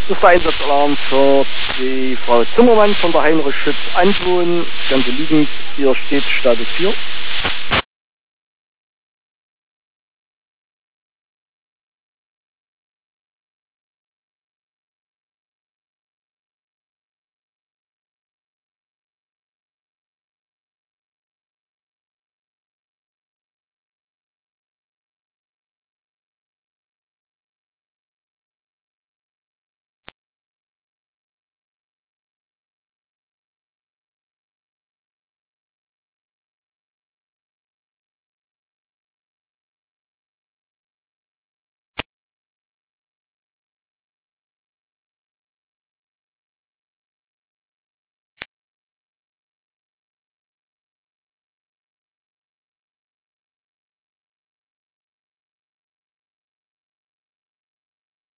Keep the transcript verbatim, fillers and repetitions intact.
Das ist der Einsatzalarm für die Frau Zimmermann von der Heinrich Schütz Anton. Ganz liegend, hier steht Status vier.